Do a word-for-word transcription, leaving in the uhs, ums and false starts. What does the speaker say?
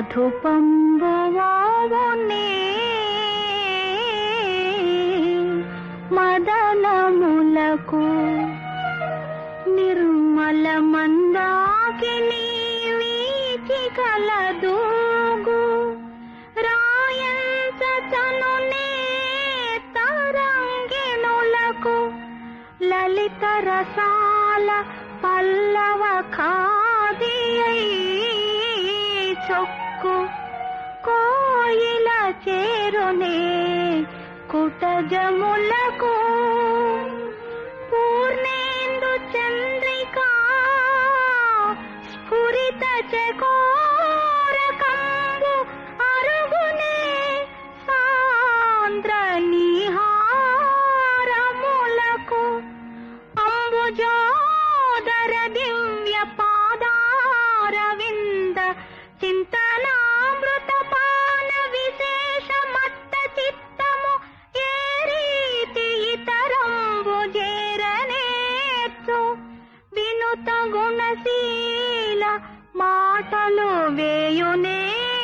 మధుపంబువావునే మదనములకు నిర్మల మందాకిని వీచి కలదూగు రాయంచనునే తరంగిణులకు లలిత రసాల పల్లవ ఖాదియై చొక్కు కోయిల చేరునే కుటజములకు పూర్ణేందు చంద్రికా స్ఫురిత చకోరకంబు అరుగునే సాంద్ర నిహారములకు అంబుజోదర దివ్య పాదారవింద చింతనామృత పాన విశేష మత్త చిత్తము ఏ రీతి ఇతరంబు చేరనేచ్చు వినుత గుణశీల మాటలు వేయునే